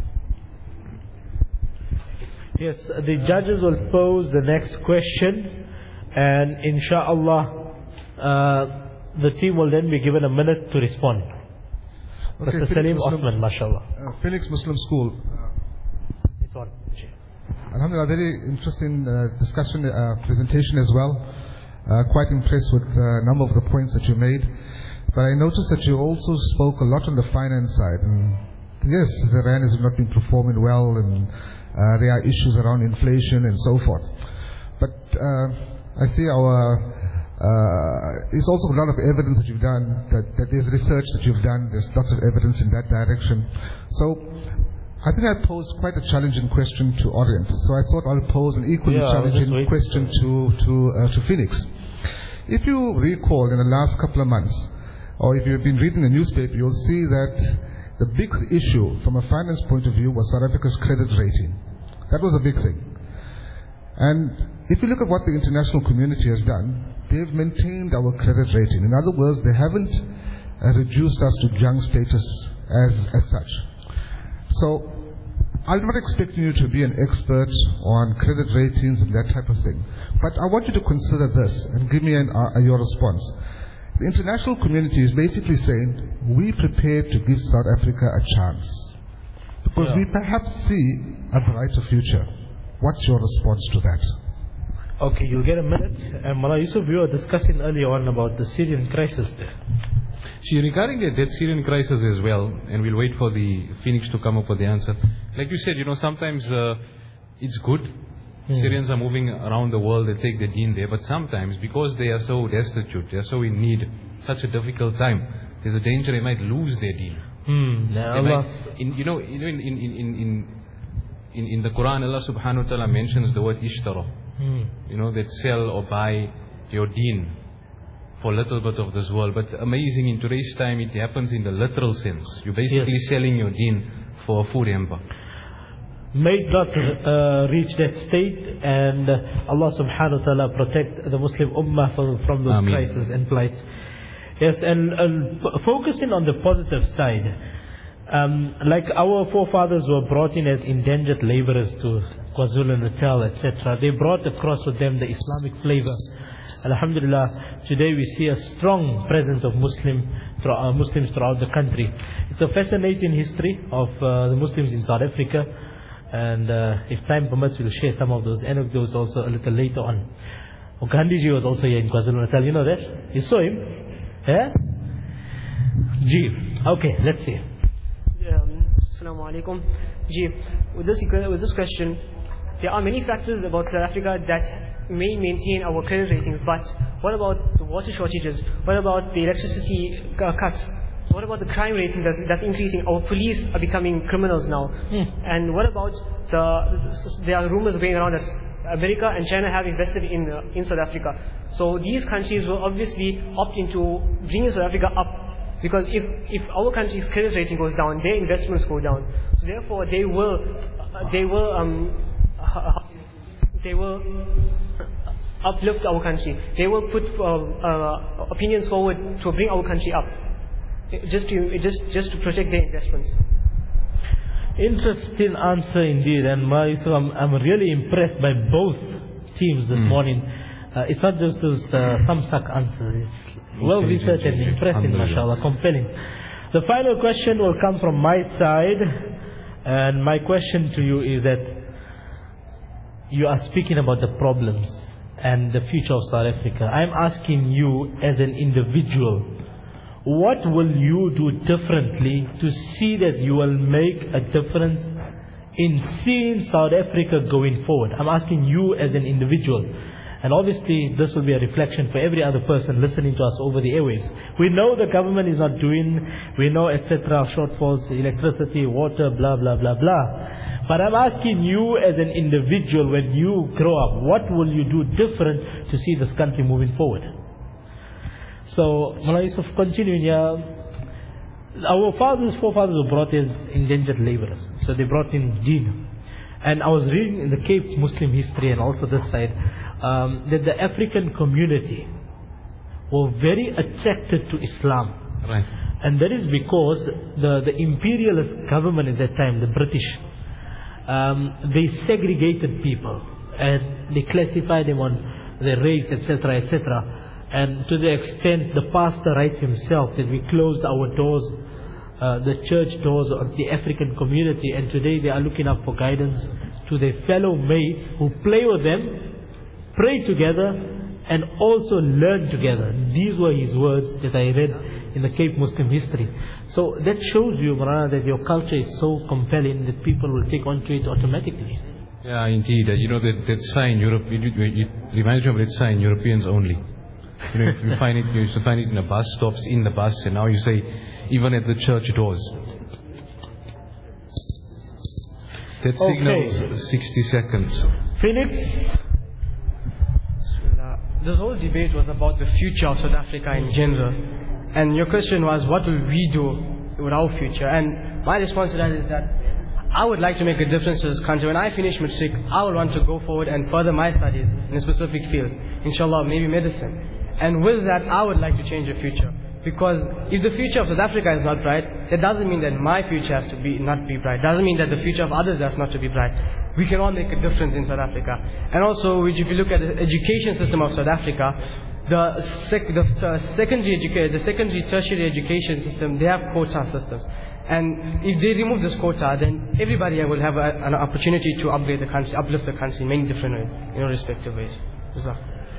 Yes, the judges will pose the next question, and inshallah, uh, the team will then be given a minute to respond. Okay, Mister Salim Osman, mashallah. Uh, Phoenix Muslim School. It's on. Alhamdulillah, very interesting uh, discussion, uh, presentation as well. Uh, quite impressed with a number of the points that you made. But I noticed that you also spoke a lot on the finance side. And yes, the rand has not been performing well, and uh, there are issues around inflation and so forth. But uh, I see our, uh, there's also a lot of evidence that you've done, that, that there's research that you've done, there's lots of evidence in that direction. So I think I posed quite a challenging question to Orient. So I thought I'll pose an equally yeah, challenging question to, to, uh, to Phoenix. If you recall, in the last couple of months, or if you've been reading the newspaper, you'll see that the big issue from a finance point of view was South Africa's credit rating. That was a big thing. And if you look at what the international community has done, they've maintained our credit rating. In other words, they haven't uh, reduced us to junk status as, as such. So, I'm not expecting you to be an expert on credit ratings and that type of thing. But I want you to consider this and give me an, uh, your response. The international community is basically saying, we prepared to give South Africa a chance. Because yeah. we perhaps see a brighter future. What's your response to that? Okay, you'll get a minute. And Mullah Yusuf, we were discussing earlier on about the Syrian crisis there. See, regarding the, that Syrian crisis as well, and we'll wait for the Phoenix to come up with the answer. Like you said, you know, sometimes uh, it's good. Hmm. Syrians are moving around the world, they take the deen there. But sometimes, because they are so destitute, they are so in need, such a difficult time, there's a danger they might lose their deen. Hmm. They might, in, you know, you know in, in, in, in, in, in the Quran, Allah subhanahu wa ta'ala mentions the word ishtara. Hmm. You know, that sell or buy your deen for a little bit of this world. But amazing, in today's time, it happens in the literal sense. You're basically yes. selling your deen for a food hamper. May it not uh, reach that state, and uh, Allah subhanahu wa ta'ala protect the Muslim ummah from, from those Ameen. crises and plights. Yes, and uh, focusing on the positive side, um, like our forefathers were brought in as indentured laborers to KwaZulu-Natal, et cetera. They brought across with them the Islamic flavor. Alhamdulillah, today we see a strong presence of Muslim, uh, Muslims throughout the country. It's a fascinating history of uh, the Muslims in South Africa. And uh, if time permits, we'll share some of those anecdotes also a little later on. Oh, Gandhiji was also here in KwaZulu-Natal. You know that? You saw him? Yeah? Ji. Okay, let's see. Um, Assalamu alaikum. Ji, with this, with this question, there are many factors about South Africa that may maintain our credit ratings, but what about the water shortages? What about the electricity uh, cuts? What about the crime rating that's, that's increasing? Our police are becoming criminals now. Mm. And what about the, there are rumors going around that America and China have invested in, uh, in South Africa. So these countries will obviously opt into bringing South Africa up. Because if, if our country's credit rating goes down, their investments go down. So therefore they will, uh, they will, um, they will uplift our country. They will put uh, uh, opinions forward to bring our country up. Just to just just to protect their investments. Interesting answer indeed, and so I'm I'm really impressed by both teams this mm. morning. Uh, it's not just those uh, thumbsuck answers. It's well researched and impressive, mashallah, compelling. The final question will come from my side, and my question to you is that you are speaking about the problems and the future of South Africa. I'm asking you as an individual, what will you do differently to see that you will make a difference in seeing South Africa going forward? I'm asking you as an individual. And obviously this will be a reflection for every other person listening to us over the airwaves. We know the government is not doing, we know et cetera, shortfalls, electricity, water, blah, blah, blah, blah. But I'm asking you as an individual, when you grow up, what will you do different to see this country moving forward? So, Mullah Yusuf, continuing here, our fathers, forefathers were brought as indentured laborers. So they brought in deen. And I was reading in the Cape Muslim history and also this side, um, that the African community were very attracted to Islam. Right. And that is because the, the imperialist government at that time, the British, um, they segregated people. And they classified them on their race, et cetera, et cetera. And to the extent the pastor writes himself that we closed our doors, uh, the church doors of the African community, and today they are looking up for guidance to their fellow mates who play with them, pray together, and also learn together. These were his words that I read in the Cape Muslim history. So that shows you, Marana, that your culture is so compelling that people will take on to it automatically. Yeah, indeed. Uh, you know, that, that sign, Europe, it, it, it reminds me of that sign, Europeans only. You know, if you find it, you used to find it in the bus stops, in the bus, and now you say, even at the church doors. That signals okay. sixty seconds. Phoenix? This whole debate was about the future of South Africa in general. And your question was, what will we do with our future? And my response to that is that I would like to make a difference to this country. When I finish matric, I would want to go forward and further my studies in a specific field. Inshallah, maybe medicine. And with that, I would like to change the future. Because if the future of South Africa is not bright, that doesn't mean that my future has to be not be bright. Doesn't mean that the future of others has not to be bright. We can all make a difference in South Africa. And also, if you look at the education system of South Africa, the, sec the uh, secondary education, the secondary tertiary education system, they have quota systems. And if they remove this quota, then everybody will have a, an opportunity to upgrade the country, uplift the country in many different ways, in respective ways. So.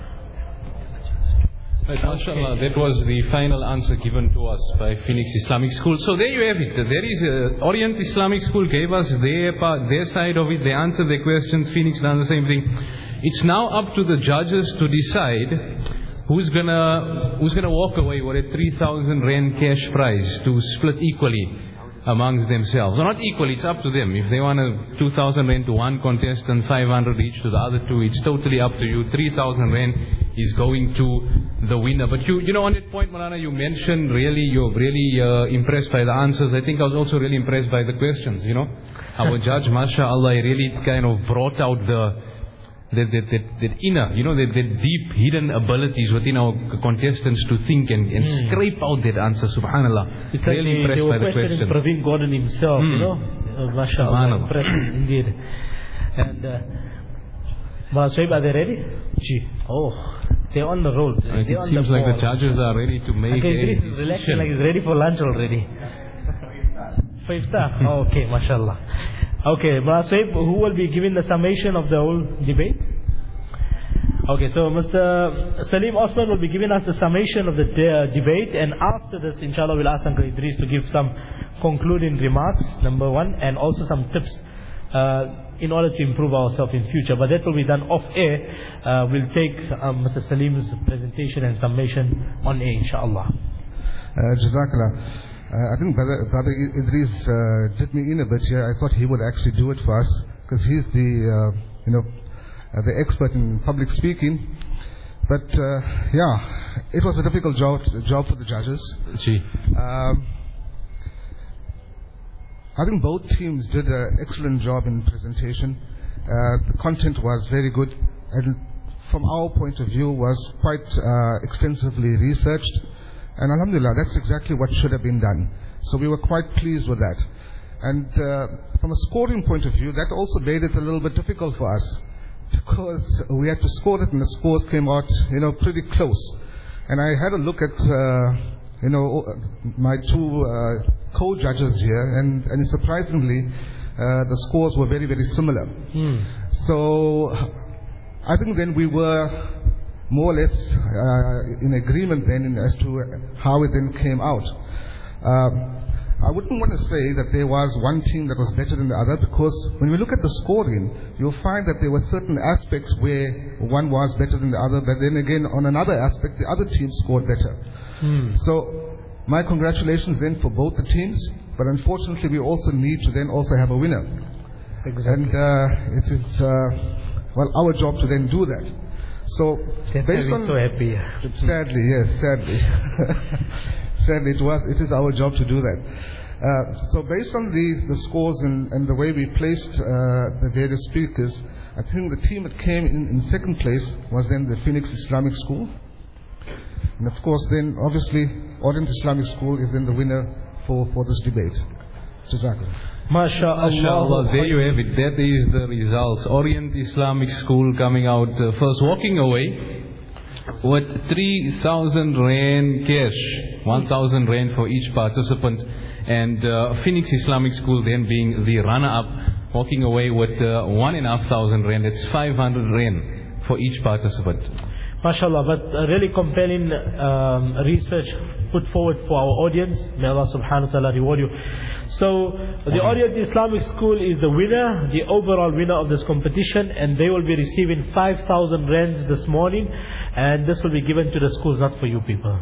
Right, mashallah, that was the final answer given to us by Phoenix Islamic School. So there you have it. There is a, Orient Islamic School gave us their part, their side of it. They answered their questions. Phoenix done the same thing. It's now up to the judges to decide who's gonna who's gonna walk away with a three thousand rand cash prize to split equally amongst themselves. Well, not equally, it's up to them. If they want a two thousand rand to one contestant, five hundred each to the other two, it's totally up to you. three thousand rand is going to the winner. But you, you know, on that point, Malana, you mentioned really, you're really uh, impressed by the answers. I think I was also really impressed by the questions, you know. Our judge, mashallah, really kind of brought out the That, that, that, that inner, you know, that, that deep hidden abilities within our contestants to think and, and mm. scrape out that answer, subhanallah. It's really like impressed they by were the questions. Praveen Gordon himself, mm. you know, uh, mashallah, impressed indeed. And, uh, Maaswaib, are they ready? Gee. Oh, they're on the roll. Like it seems the like the judges are ready to make okay, a decision. Relaxing, like he's ready for lunch already. Five star. Oh, okay, mashallah. Okay, Maaswaib, who will be giving the summation of the whole debate? Okay, so Mister Salim Osman will be giving us the summation of the de uh, debate, and after this, inshallah, we'll ask Uncle Idris to give some concluding remarks, number one, and also some tips uh, in order to improve ourselves in future. But that will be done off air. Uh, we'll take um, Mister Salim's presentation and summation on air, inshallah. Uh, Jazakallah. Uh, I think Brother, Brother Idris uh, did me in a bit here. I thought he would actually do it for us, because he's the, uh, you know, uh, the expert in public speaking. But uh, yeah, it was a difficult job, job for the judges. Um, I think both teams did an excellent job in presentation. Uh, the content was very good, and from our point of view was quite uh, extensively researched. And alhamdulillah, that's exactly what should have been done. So we were quite pleased with that. And uh, from a scoring point of view, that also made it a little bit difficult for us, because we had to score it and the scores came out, you know, pretty close. And I had a look at, uh, you know, my two uh, co-judges here, and, and surprisingly, uh, the scores were very, very similar. Mm. So I think then we were more or less uh, in agreement then in as to how it then came out. Um, I wouldn't want to say that there was one team that was better than the other, because when we look at the scoring, you'll find that there were certain aspects where one was better than the other, but then again on another aspect the other team scored better. Hmm. So my congratulations then for both the teams, but unfortunately we also need to then also have a winner. Exactly. And uh, it is uh, well our job to then do that. So based on so happy. Sadly, yes, sadly. Sadly, it was. It is our job to do that. Uh, so based on the the scores and, and the way we placed uh, the various speakers, I think the team that came in, in second place was then the Phoenix Islamic School, and of course then obviously Orient Islamic School is then the winner for for this debate. Jazakallah. MashaAllah. MashaAllah, there you have it. That is the results. Orient Islamic School coming out uh, first, walking away with three thousand rand cash, one thousand rand for each participant, and uh, Phoenix Islamic School then being the runner-up, walking away with uh, one and a half thousand rand. That's five hundred rand for each participant. MashaAllah, but uh, really compelling um, research put forward for our audience. May Allah subhanahu wa ta'ala reward you. So, the Orient Islamic School is the winner, the overall winner of this competition, and they will be receiving five thousand rands this morning, and this will be given to the schools, not for you people.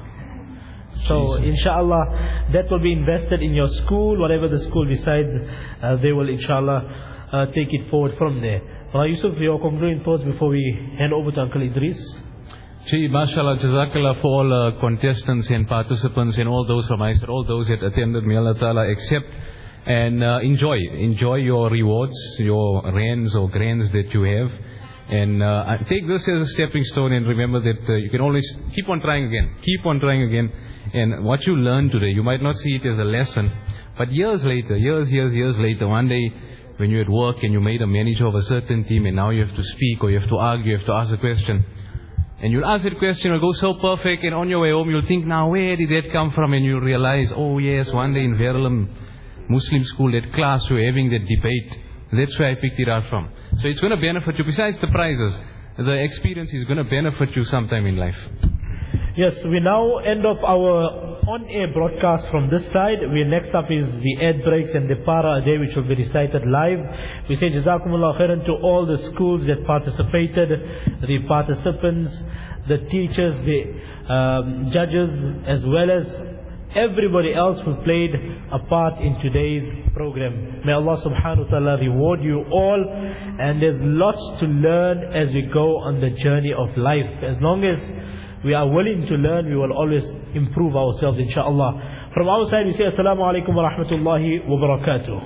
So, inshallah, that will be invested in your school, whatever the school decides, uh, they will inshallah uh, take it forward from there. Well, Yusuf, your concluding thoughts before we hand over to Uncle Idris? Gee, mashallah, jazakallah for all uh, contestants and participants and all those from I said, all those that attended, may Allah Ta'ala accept and uh, enjoy. Enjoy your rewards, your rands or grands that you have. And uh, take this as a stepping stone and remember that uh, you can always keep on trying again. Keep on trying again. And what you learn today, you might not see it as a lesson, but years later, years, years, years later, one day when you're at work and you made a manager of a certain team and now you have to speak or you have to argue, you have to ask a question. And you'll ask that question, it'll go so perfect, and on your way home you'll think, now where did that come from? And you'll realize, oh yes, one day in Verulam Muslim school, that class we were having that debate. That's where I picked it out from. So it's going to benefit you. Besides the prizes, the experience is going to benefit you sometime in life. Yes, we now end up our on-air broadcast from this side. We next up is the ad breaks and the para a day, which will be recited live. We say Jazakumullah khairan to all the schools that participated, the participants, the teachers, the um, judges, as well as everybody else who played a part in today's program. May Allah subhanahu wa ta'ala reward you all, and there's lots to learn as we go on the journey of life. As long as we are willing to learn, we will always improve ourselves, inshaAllah. From our side we say Assalamu alaikum wa rahmatullahi wa barakatuh.